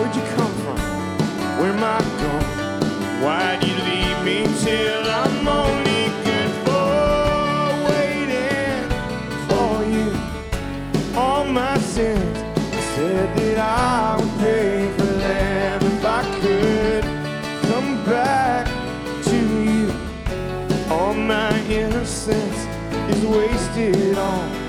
Where'd you come from? Where am I going? Why'd you leave me till I'm only good for waiting for you? All my sins, I said that I would pay for them if I could come back to you. All my innocence is wasted on